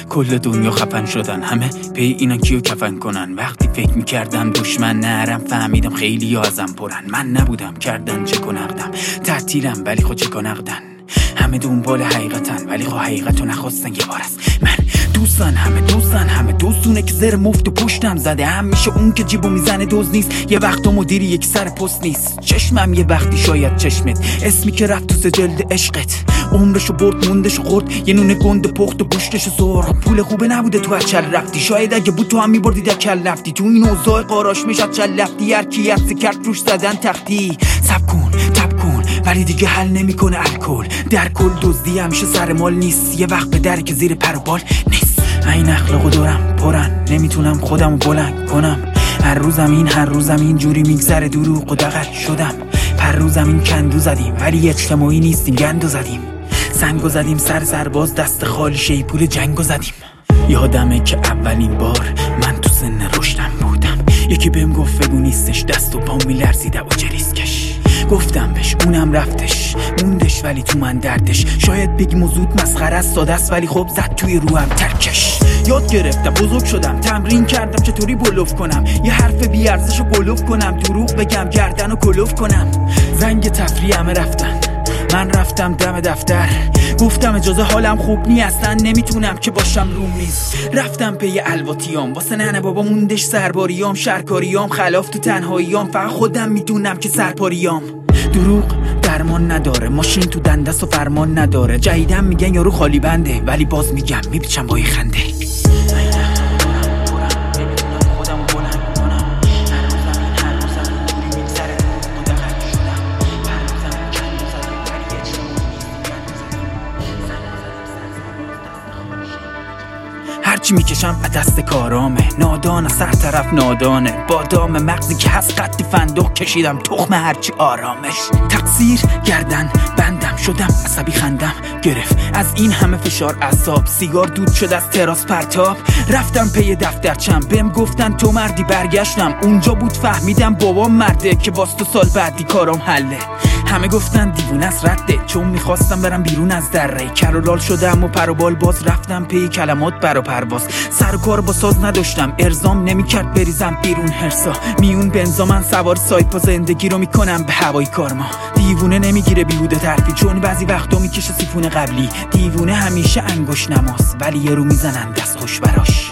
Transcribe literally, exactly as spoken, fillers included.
کل دنیا خفن شدن، همه پی اینا کیو کفن کنن. وقتی فکر میکردم دشمن نرم، فهمیدم خیلی ازم پرن. من نبودم کردن چه کنقدم، تعطیلم ولی خود چه کنقدن. همه دنبال حقیقتن ولی خب حقیقتو نخواستن یه بار از من. دوستان همه دوستان همه دوستونه که زر مفت و پشتم زده. همیشه اون که جیبو میزنه دوز نیست، یه وقت مدیری یک سر پست نیست. چشمم یه وقتی شاید چشمت، اسمی که رفت تو سجلد عشقت. عمرشو برد موندشو خورد، یه نونه گند پخت و پشتشو سرخ. پول خوبه نبوده تو اچل رفتی، شاید اگه بود تو هم میبردی دکل رفتی. تو این اوضاع قاراش میشد چل لفتی، هر کی عکس کرد روش زدن تختی. سب کن تب کن ولی دیگه حل نمیکنه الکل. در کل دزدی همیشه سر مال نیست، یه وقت به در که زیر پر و بال نیست. این اخلاقو دارم پرن، نمیتونم خودمو بلند کنم. هر روزم این هر روزم این جوری میگذره، دروغ و دغل شدم. پر روزم این کندو زدیم ولی اجتماعی نیستیم، گندو زدیم. سنگو زدیم سر سرباز، دست خالی شیپور جنگو زدیم. یادمه که اولین بار من تو سن رشدم بودم، یکی بهم گفت بگو نیستش، دست و پام میلرزیده و جریسکش. گفتم بهش اونم رفتش موندش ولی تو من دردش. شاید بگی موضوعت مسخره است ساده است ولی خب زد توی روحم ترکش. یاد گرفتم بزرگ شدم، تمرین کردم چطوری بلوف کنم. یه حرف بی ارزشو گلوف کنم، دروغ بگم گردن و کلوف کنم. زنگ تفریح همه رفتن، من رفتم دم دفتر. گفتم اجازه حالم خوب نی اصلا، نمیتونم که باشم روم نیست. رفتم پی الواتیام واسه ننه بابا موندش سرباریام. شرکاریام خلاف تو تنهاییام، فقط خودم میدونم که سرپاریام. دروغ درمان نداره، ماشین تو دندست و فرمان نداره. جدیدم میگن یارو خالی بنده ولی باز میگم میپیچم با یه خنده. هرچی میکشم از دست کارامه، نادان از سر طرف نادانه. بادام مغزی که هست قدی فندق کشیدم، تخم هرچی آرامش. تقصیر گردن بندم شدم، عصبی خندم گرفت از این همه فشار اعصاب. سیگار دود شد از تراس پرتاب. رفتم پی دفترچم، بهم گفتن تو مردی. برگشتم اونجا بود فهمیدم بابام مرده که باز تو سال بعدی کارام حله. همه گفتن دیوونه از رده، چون میخواستم برم بیرون از دره. کرولال شدم و پر و بال باز رفتم پی کلمات برا پرواز. سر و کار با ساز نداشتم، ارزام نمیکرد بریزم بیرون هرسا. میون بنزا من سوار سایپا زندگی رو میکنم به هوای کارما. دیوونه نمیگیره بیهوده طرفی، چون بعضی وقتا میکشه سیفون قبلی. دیوونه همیشه انگوش نماس ولی یه رو میزنن دست خوش براش.